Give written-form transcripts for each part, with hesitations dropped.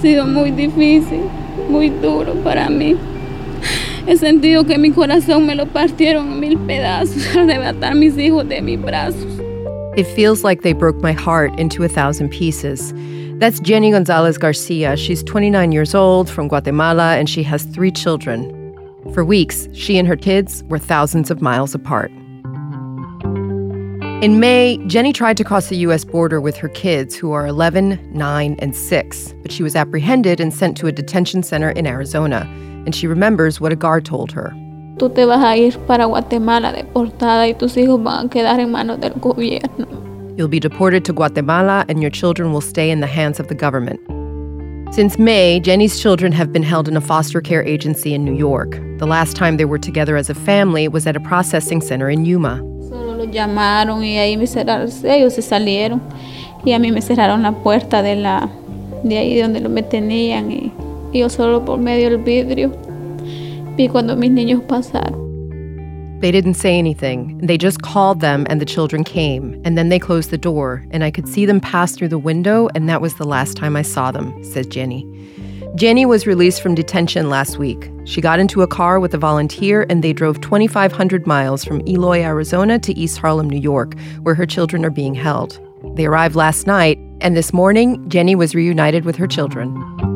sido muy difícil, muy duro para mí. He sentido que mi corazón me lo partieron en mil pedazos al arrebatar mis hijos de mis brazos. It feels like they broke my heart into 1,000 pieces. That's Jenny Gonzalez Garcia. She's 29 years old, from Guatemala, and she has 3 children. For weeks, she and her kids were thousands of miles apart. In May, Jenny tried to cross the U.S. border with her kids, who are 11, 9, and 6, but she was apprehended and sent to a detention center in Arizona. And she remembers what a guard told her. Tú te vas a ir para Guatemala deportada y tus hijos van a quedar en manos del gobierno. You'll be deported to Guatemala and your children will stay in the hands of the government. Since May, Jenny's children have been held in a foster care agency in New York. The last time they were together as a family was at a processing center in Yuma. Solo los llamaron y ahí me cerraron, ellos se salieron y a mí me cerraron la puerta de ahí donde me tenían y yo solo por medio del vidrio vi cuando mis niños pasaron. They didn't say anything. They just called them and the children came, and then they closed the door, and I could see them pass through the window, and that was the last time I saw them, says Jenny. Jenny was released from detention last week. She got into a car with a volunteer, and they drove 2,500 miles from Eloy, Arizona to East Harlem, New York, where her children are being held. They arrived last night, and this morning, Jenny was reunited with her children.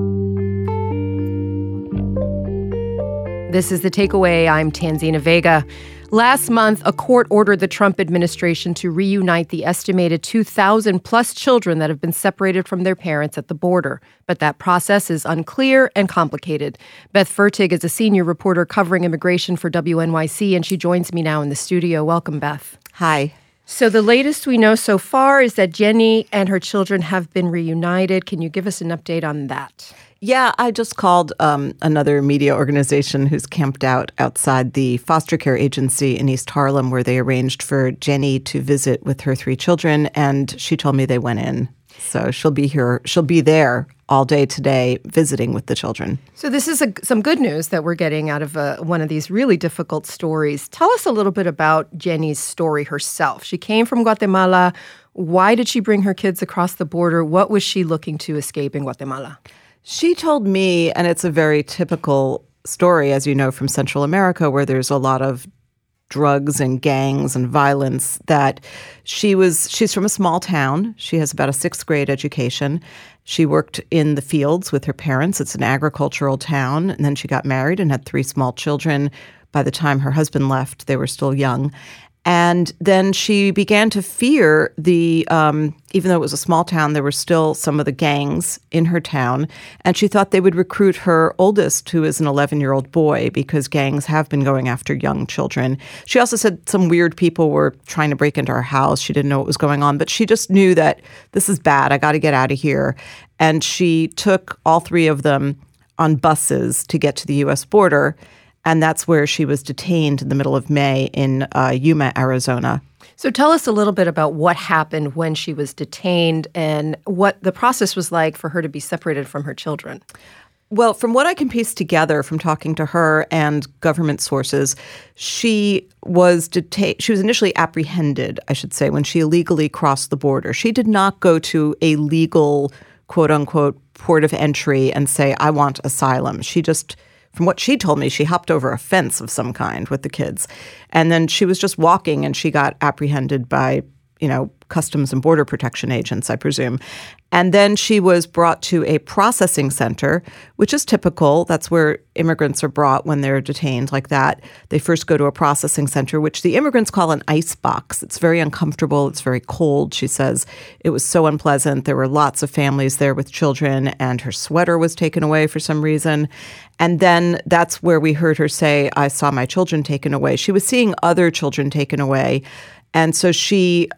This is The Takeaway. I'm Tanzina Vega. Last month, a court ordered the Trump administration to reunite the estimated 2,000-plus children that have been separated from their parents at the border. But that process is unclear and complicated. Beth Fertig is a senior reporter covering immigration for WNYC, and she joins me now in the studio. Welcome, Beth. Hi. So the latest we know so far is that Jenny and her children have been reunited. Can you give us an update on that? Yeah, I just called another media organization who's camped out outside the foster care agency in East Harlem, where they arranged for Jenny to visit with her 3 children, and she told me they went in. So she'll be there all day today visiting with the children. So this is some good news that we're getting out of one of these really difficult stories. Tell us a little bit about Jenny's story herself. She came from Guatemala. Why did she bring her kids across the border? What was she looking to escape in Guatemala? She told me, and it's a very typical story, as you know, from Central America, where there's a lot of drugs and gangs and violence, that she's from a small town. She has about a 6th grade education. She worked in the fields with her parents. It's an agricultural town. And then she got married and had 3 small children. By the time her husband left, they were still young. And then she began to fear even though it was a small town, there were still some of the gangs in her town. And she thought they would recruit her oldest, who is an 11-year-old boy, because gangs have been going after young children. She also said some weird people were trying to break into her house. She didn't know what was going on, but she just knew that this is bad. I got to get out of here. And she took all 3 of them on buses to get to the U.S. border. And that's where she was detained in the middle of May in Yuma, Arizona. So tell us a little bit about what happened when she was detained and what the process was like for her to be separated from her children. Well, from what I can piece together from talking to her and government sources, she was initially apprehended, I should say, when she illegally crossed the border. She did not go to a legal, quote-unquote, port of entry and say, I want asylum. She just... From what she told me, she hopped over a fence of some kind with the kids. And then she was just walking and she got apprehended by, Customs and Border Protection agents, I presume. And then she was brought to a processing center, which is typical. That's where immigrants are brought when they're detained like that. They first go to a processing center, which the immigrants call an ice box. It's very uncomfortable. It's very cold. She says it was so unpleasant. There were lots of families there with children, and her sweater was taken away for some reason. And then that's where we heard her say, I saw my children taken away. She was seeing other children taken away. And so she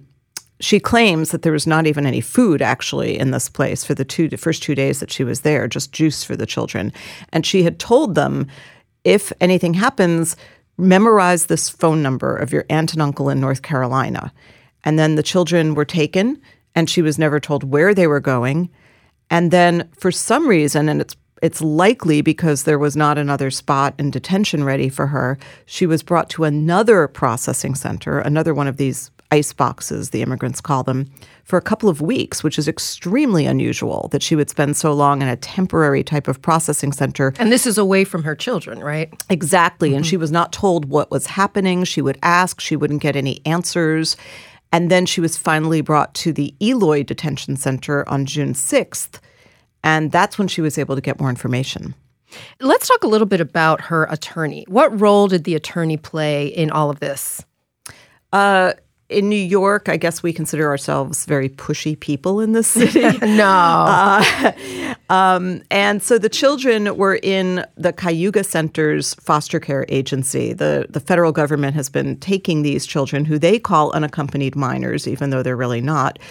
claims that there was not even any food actually in this place for the first 2 days that she was there, just juice for the children. And she had told them, if anything happens, memorize this phone number of your aunt and uncle in North Carolina. And then the children were taken, and she was never told where they were going. And then for some reason, and it's likely because there was not another spot in detention ready for her, she was brought to another processing center, another one of these ice boxes, the immigrants call them, for a couple of weeks, which is extremely unusual that she would spend so long in a temporary type of processing center. And this is away from her children, right? Exactly. And she was not told what was happening. She would ask. She wouldn't get any answers. And then she was finally brought to the Eloy Detention Center on June 6th. And that's when she was able to get more information. Let's talk a little bit about her attorney. What role did the attorney play in all of this? In New York, I guess we consider ourselves very pushy people in this city. No. And so the children were in the Cayuga Center's foster care agency. The federal government has been taking these children, who they call unaccompanied minors, even though they're really not,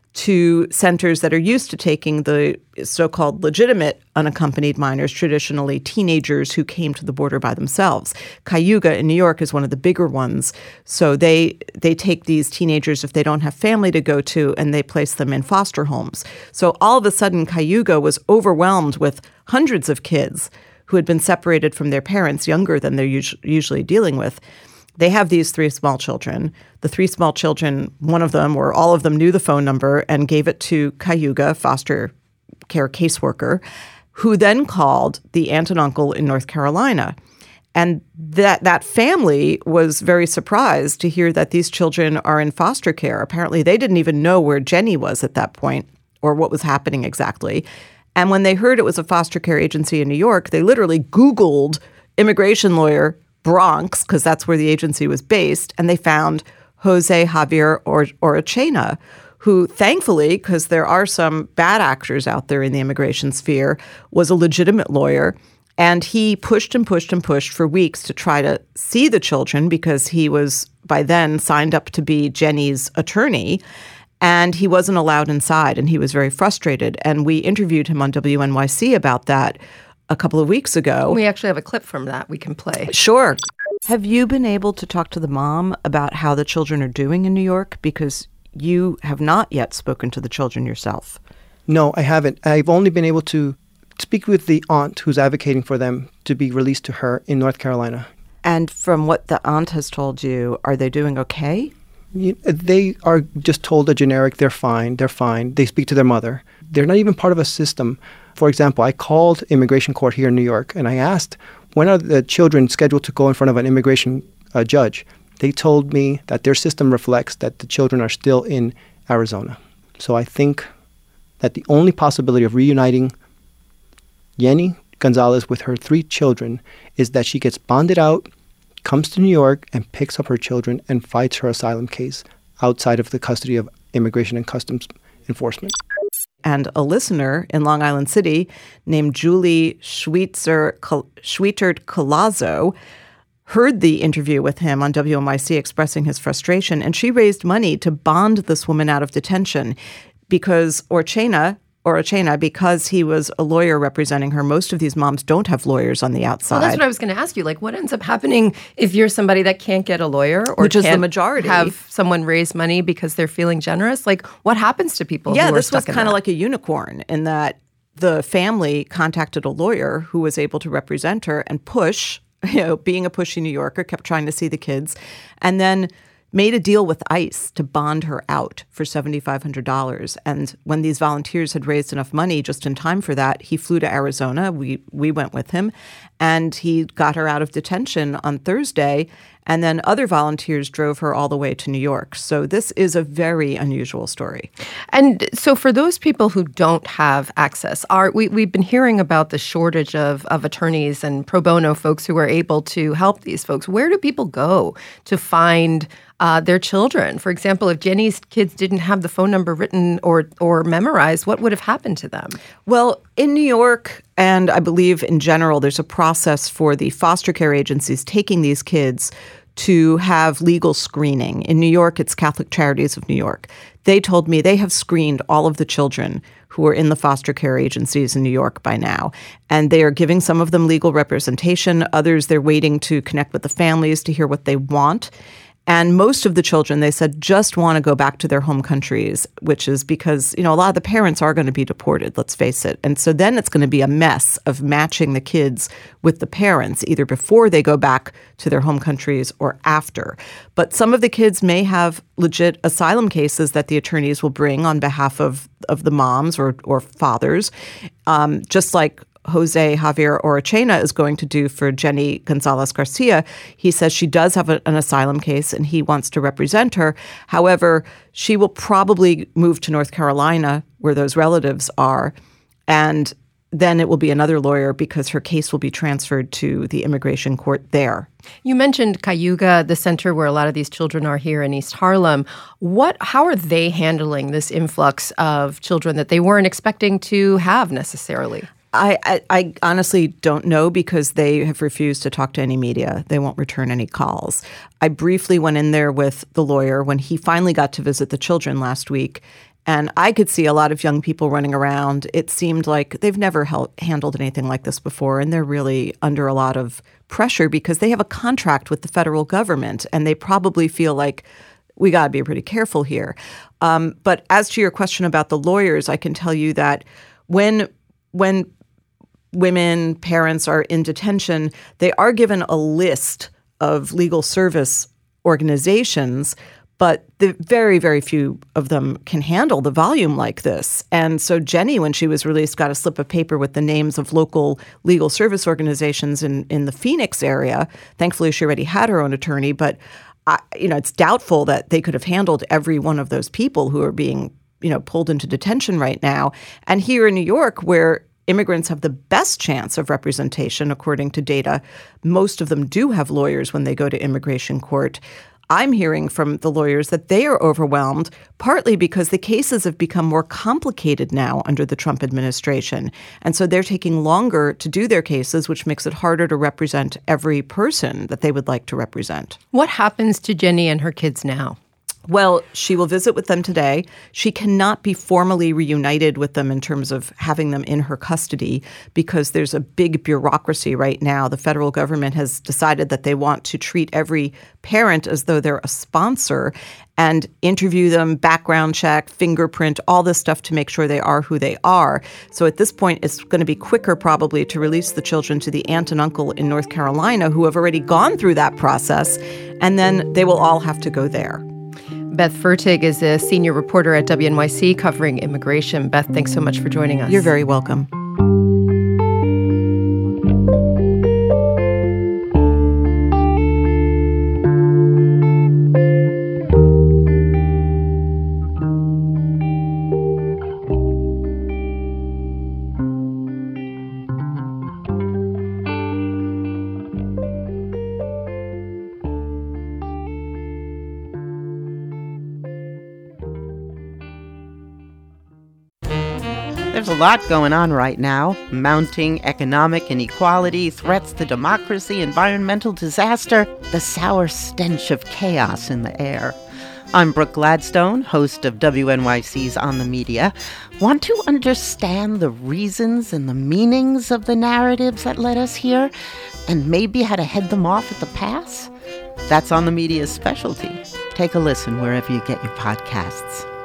to centers that are used to taking the so-called legitimate unaccompanied minors, traditionally teenagers who came to the border by themselves. Cayuga in New York is one of the bigger ones. So they take these teenagers if they don't have family to go to, and they place them in foster homes. So all of a sudden, Cayuga was overwhelmed with hundreds of kids who had been separated from their parents younger than they're usually dealing with. They have these 3 small children. The 3 small children, one of them or all of them knew the phone number and gave it to Cayuga, foster care caseworker, who then called the aunt and uncle in North Carolina. And that family was very surprised to hear that these children are in foster care. Apparently, they didn't even know where Jenny was at that point or what was happening exactly. And when they heard it was a foster care agency in New York, they literally Googled immigration lawyer Bronx, because that's where the agency was based, and they found Jose Javier Orachena, who thankfully, because there are some bad actors out there in the immigration sphere, was a legitimate lawyer. And he pushed and pushed and pushed for weeks to try to see the children, because he was by then signed up to be Jenny's attorney. And he wasn't allowed inside, and he was very frustrated. And we interviewed him on WNYC about that a couple of weeks ago. We actually have a clip from that we can play. Sure. Have you been able to talk to the mom about how the children are doing in New York? Because you have not yet spoken to the children yourself. No, I haven't. I've only been able to speak with the aunt who's advocating for them to be released to her in North Carolina. And from what the aunt has told you, are they doing okay? They are just told a generic, they're fine. They speak to their mother. They're not even part of a system. For example, I called immigration court here in New York, and I asked, when are the children scheduled to go in front of an immigration judge? They told me that their system reflects that the children are still in Arizona. So I think that the only possibility of reuniting Jenny Gonzalez with her 3 children is that she gets bonded out, comes to New York, and picks up her children and fights her asylum case outside of the custody of Immigration and Customs Enforcement. And a listener in Long Island City named Julie Schwietert-Colazzo heard the interview with him on WNYC expressing his frustration, and she raised money to bond this woman out of detention because Orachena, because he was a lawyer representing her. Most of these moms don't have lawyers on the outside. Well, that's what I was going to ask you. Like, what ends up happening if you're somebody that can't get a lawyer or which is the majority, have someone raise money because they're feeling generous? Like, what happens to people who are this stuck was kind of like a unicorn in that the family contacted a lawyer who was able to represent her and push, being a pushy New Yorker, kept trying to see the kids, and then made a deal with ICE to bond her out for $7,500. And when these volunteers had raised enough money just in time for that, he flew to Arizona. We went with him, and he got her out of detention on Thursday. And then other volunteers drove her all the way to New York. So this is a very unusual story. And so for those people who don't have access, we've been hearing about the shortage of attorneys and pro bono folks who are able to help these folks. Where do people go to find their children? For example, if Jenny's kids didn't have the phone number written or memorized, what would have happened to them? Well, in New York, and I believe in general, there's a process for the foster care agencies taking these kids to have legal screening. In New York, it's Catholic Charities of New York. They told me they have screened all of the children who are in the foster care agencies in New York by now. And they are giving some of them legal representation. Others, they're waiting to connect with the families to hear what they want. And most of the children, they said, just want to go back to their home countries, which is because, a lot of the parents are going to be deported, let's face it. And so then it's going to be a mess of matching the kids with the parents, either before they go back to their home countries or after. But some of the kids may have legit asylum cases that the attorneys will bring on behalf of the moms or fathers, just like Jose Javier Orachena is going to do for Jenny Gonzalez Garcia. He says she does have an asylum case and he wants to represent her. However, she will probably move to North Carolina where those relatives are. And then it will be another lawyer because her case will be transferred to the immigration court there. You mentioned Cayuga, the center where a lot of these children are here in East Harlem. How are they handling this influx of children that they weren't expecting to have necessarily? I honestly don't know because they have refused to talk to any media. They won't return any calls. I briefly went in there with the lawyer when he finally got to visit the children last week, and I could see a lot of young people running around. It seemed like they've never handled anything like this before, and they're really under a lot of pressure because they have a contract with the federal government, and they probably feel like we got to be pretty careful here. But as to your question about the lawyers, I can tell you that when women, parents are in detention, they are given a list of legal service organizations, but the very, very few of them can handle the volume like this. And so Jenny, when she was released, got a slip of paper with the names of local legal service organizations in the Phoenix area. Thankfully, she already had her own attorney, but it's doubtful that they could have handled every one of those people who are being pulled into detention right now. And here in New York, where immigrants have the best chance of representation, according to data, most of them do have lawyers when they go to immigration court. I'm hearing from the lawyers that they are overwhelmed, partly because the cases have become more complicated now under the Trump administration. And so they're taking longer to do their cases, which makes it harder to represent every person that they would like to represent. What happens to Jenny and her kids now? Well, she will visit with them today. She cannot be formally reunited with them in terms of having them in her custody because there's a big bureaucracy right now. The federal government has decided that they want to treat every parent as though they're a sponsor and interview them, background check, fingerprint, all this stuff to make sure they are who they are. So at this point, it's going to be quicker probably to release the children to the aunt and uncle in North Carolina who have already gone through that process, and then they will all have to go there. Beth Fertig is a senior reporter at WNYC covering immigration. Beth, thanks so much for joining us. You're very welcome. There's a lot going on right now. Mounting economic inequality, threats to democracy, environmental disaster, the sour stench of chaos in the air. I'm Brooke Gladstone, host of WNYC's On the Media. Want to understand the reasons and the meanings of the narratives that led us here, and maybe how to head them off at the pass? That's On the Media's specialty. Take a listen wherever you get your podcasts.